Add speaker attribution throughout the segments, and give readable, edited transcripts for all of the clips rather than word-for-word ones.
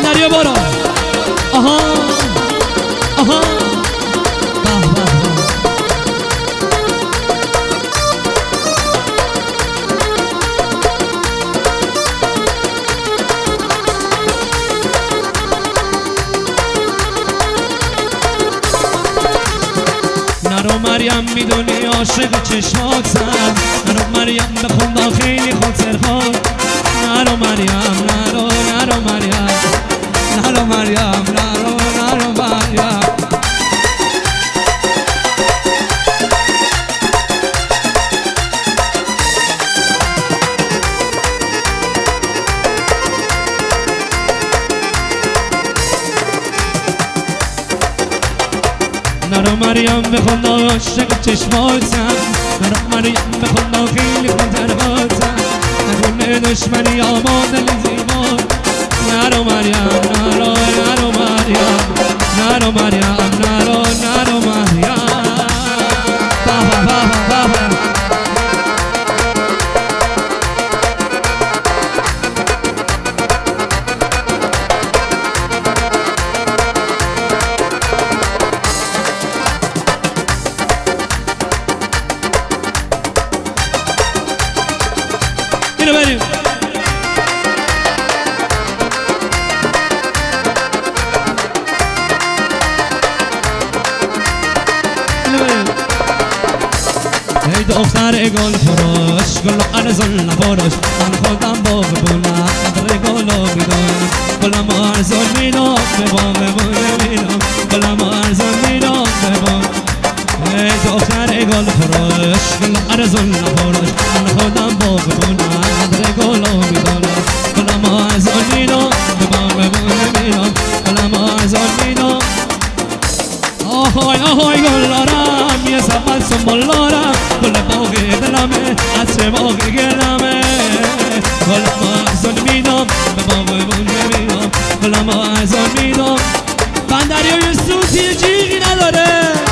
Speaker 1: بندری برو. آها آها نرو مریم میدونی عاشق چشماتم، نرو مریم به خوندا خیلی خاطر خود. نرو مریم نرو نرو مریم نرو مریم نرو نرو مریم. نرو مریم به خوندا عاشق چشماتم، نرو مریم به خوندا خیلی خاطر خودم. نکنه دشمنی آماده زیبا. نرو مریم نرو نرو مریم نرو مریم نرو نرو مریم. بابا بابا بابا اینو بریم. ای دختر گل فروش گل ارزون نباش، من خودم باغ بونم قدر گل میدونم. گلم ارزون میدم به باغ میدم، گلم ارزون میدم به باغ. ای دختر گل فروش گل ارزون نباش، من خودم باغ بونم قدر گل میدونم. گلم ارزون میدم به باغ میدم، گلم ارزون میدم. آهای آهای گلارم یه سفر سنبالارم، گل باغ دلمه عطر باغ گلمه. گلم ارزون میدم به باغ میدم، گلم ارزون میدم. بندری های سوتی جیغی نداره.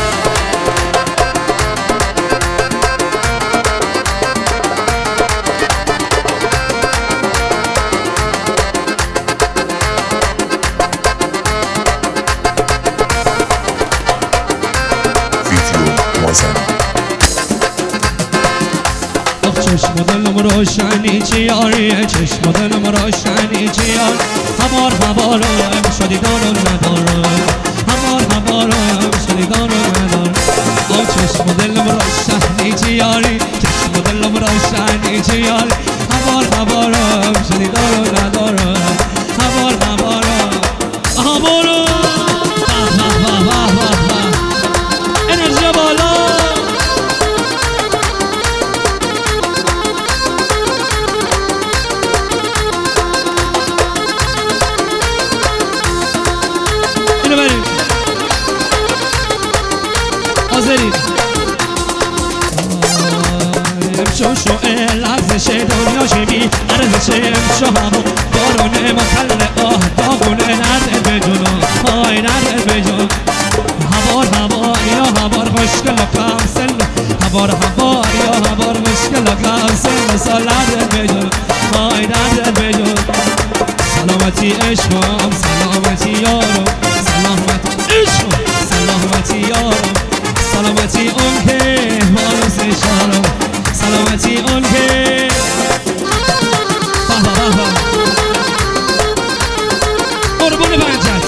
Speaker 1: چشم دلم روشنی چیاری، چشم دلم روشنی چیار. همار همارم شدی دارم ندارم، همار همارم شدی دارم ندارم. آه چشم دلم روشنی چیاری، چشم دلم روشنی چیاری. همار همارم شدی دارم ندارم، همار همارم. آها برو انرژی بالا. حاضرین امشو لغزش دنیا شمی ارزش امشو همون بارونه مخل آه داغونه نرد به جلو آی نرد به جلو. هوار هوار یا هوار خوشگل و کم سن، هوار هوار یا هوار خوشگل و کم سن. سال نرد به جلو آی نرد به جلو. سلامتی عشقم سلامتی یارم، سلامتی عشقم سلامتی یارم. سلامتی اون که مانوس شارم، سلامتی اون که بابا بابا قربون بنجت.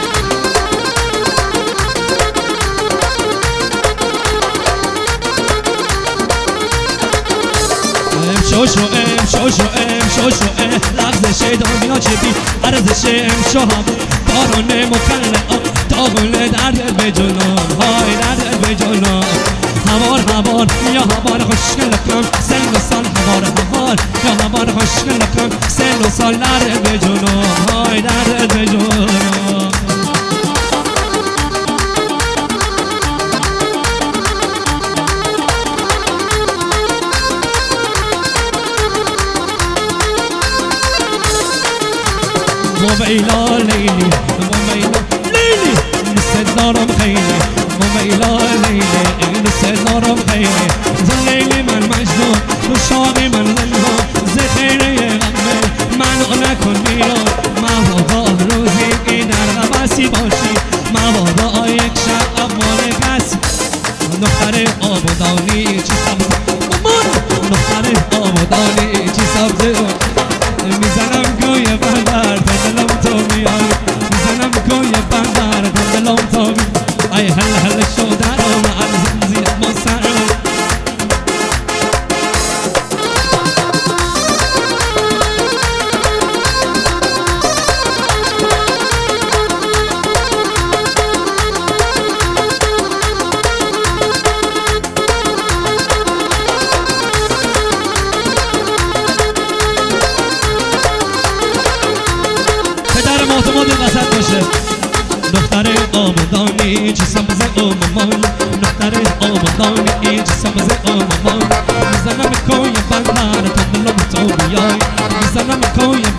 Speaker 1: امشو امشو لغزش دنیا چه بی ارزش امشو هم بارون مکلم داغونه درد به جنان های درد به جنان. هوار هوار یا هوار خوشگل کن سن و سال، هوار هوار یا هوار خوشگل کن سن و سال. درد به جنان های درد به جنان. موبیلا لیلی موبیلا لیلی دوست دارم خیلی، موبیلا لیلی دوست دارم خیلی. ز لیلی من مجنون تو شاقی من زندان، ز خیره غمه من نکن بیرون. من روزی نختاره آبادانی چه سبز آممان نختاره آبادانی چه سبز آممان میزنم کوی بندر تا بلوم تو بیای میزنم کوی